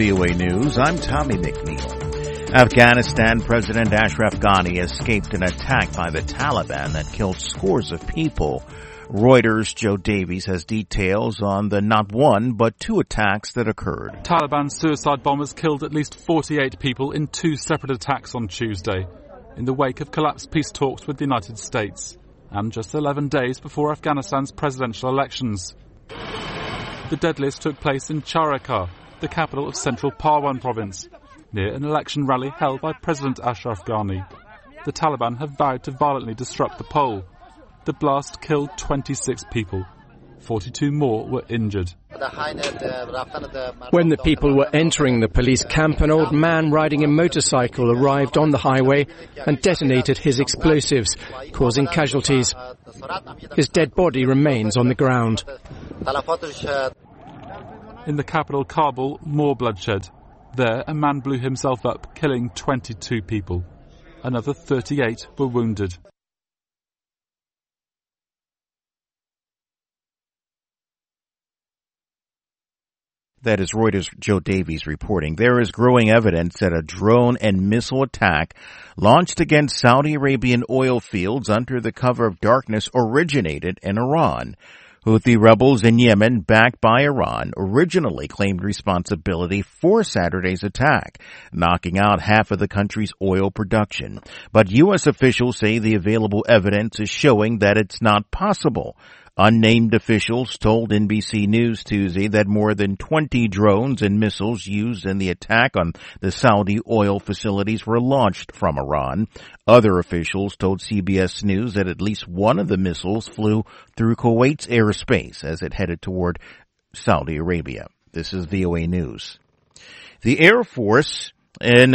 VOA News, I'm Tommy McNeil. Afghanistan President Ashraf Ghani escaped an attack by the Taliban that killed scores of people. Reuters' Joe Davies has details on the not one but two attacks that occurred. Taliban suicide bombers killed at least 48 people in two separate attacks on Tuesday, in the wake of collapsed peace talks with the United States, and just 11 days before Afghanistan's presidential elections. The deadliest took place in Charikar, the capital of central Parwan province, near an election rally held by President Ashraf Ghani. The Taliban have vowed to violently disrupt the poll. The blast killed 26 people. 42 more were injured. When the people were entering the police camp, an old man riding a motorcycle arrived on the highway and detonated his explosives, causing casualties. His dead body remains on the ground. In the capital, Kabul, more bloodshed. There, a man blew himself up, killing 22 people. Another 38 were wounded. That is Reuters' Joe Davies reporting. There is growing evidence that a drone and missile attack launched against Saudi Arabian oil fields under the cover of darkness originated in Iran. Houthi rebels in Yemen, backed by Iran, originally claimed responsibility for Saturday's attack, knocking out half of the country's oil production. But U.S. officials say the available evidence is showing that it's not possible. Unnamed officials told NBC News Tuesday that more than 20 drones and missiles used in the attack on the Saudi oil facilities were launched from Iran. Other officials told CBS News that at least one of the missiles flew through Kuwait's airspace as it headed toward Saudi Arabia. This is VOA News. The Air Force in